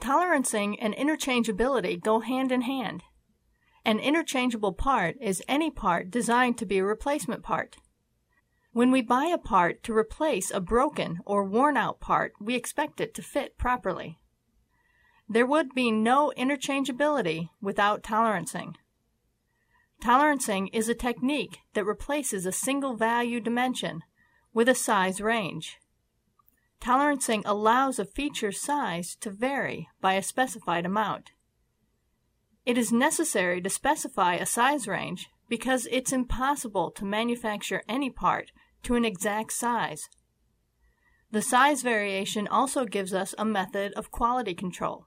Tolerancing and interchangeability go hand in hand. An interchangeable part is any part designed to be a replacement part. When we buy a part to replace a broken or worn-out part, we expect it to fit properly. There would be no interchangeability without tolerancing. Tolerancing is a technique that replaces a single value dimension with a size range. Tolerancing allows a feature's size to vary by a specified amount. It is necessary to specify a size range because it's impossible to manufacture any part to an exact size. The size variation also gives us a method of quality control.